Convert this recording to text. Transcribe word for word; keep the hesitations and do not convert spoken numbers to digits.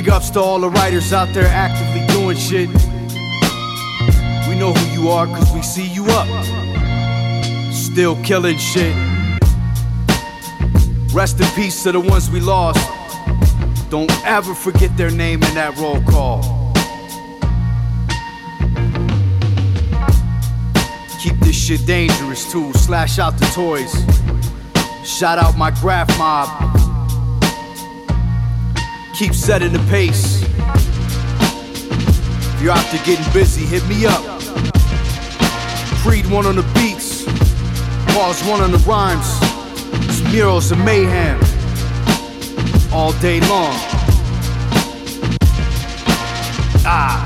Big ups to all the writers out there actively doing shit. We know who you are cause we see you up, still killing shit. Rest in peace to the ones we lost. Don't ever forget their name in that roll call. Keep this shit dangerous too, slash out the toys. Shout out my graph mob. Keep setting the pace. If you're out there getting busy, hit me up. Creed one on the beats, Mars one on the rhymes. It's murals of mayhem all day long. Ah.